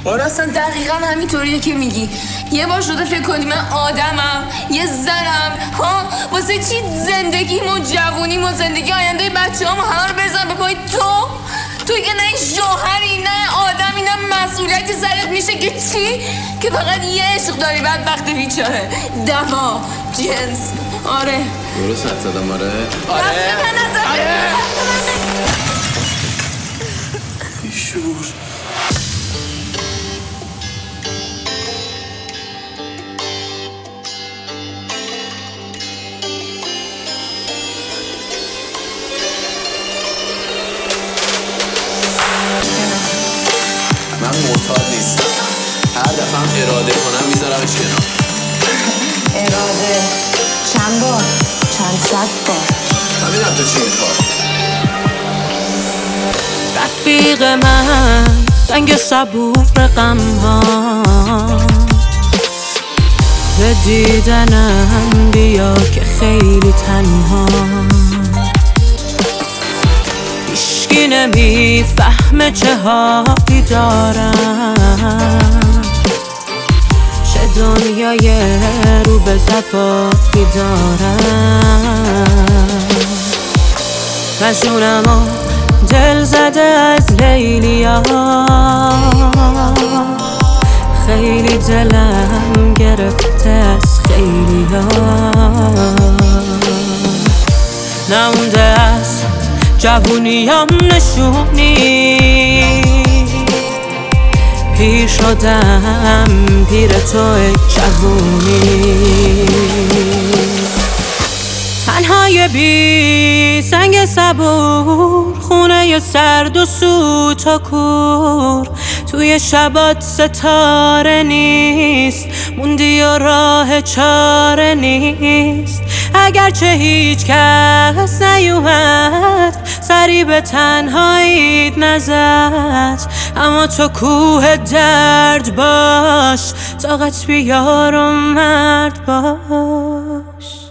آره اصلا دقیقا همینطوریه که میگی. یه بار شده فکر کنی من آدمم، یه زنم، ها واسه چی زندگیم و جوونیم و زندگی آینده بچه هم همه رو بزن به پای تو که نه شوهری نه آدمی نه مسئولیتی سرت میشه که چی؟ که فقط یه عشق داری بدبخت بیچاره. دوا جنس. آره درست حد زدم. آره بیشور. من معتاد نیستم. هر دفعه هم اراده کنم میذارمش کنار. اراده چند بار؟ چند صد بار؟ همینم تو چی میخواد؟ رفیق من سنگ صبور غم‌ها به دیدنم بیا که خیلی تنها. هیچکی نمیفهمه چه حالی دارم، چه دنیای رو به زفایی دارم. مجنونم و دل زده از لیلیا، خیلی دلم گرفته از خیلیا. نمونده از جوونیام نشونی، پیر شدم پیر توی جوونی. تنهای بی سنگ صبور، خونه سرد و سوت و کور. توی شبات ستاره نیست، موندی و راه چاره نیست. اگرچه هیچ کس نیومد سری به تنهاییت نزد، اما تو کوه درد باش، طاقت بیار و مرد باش.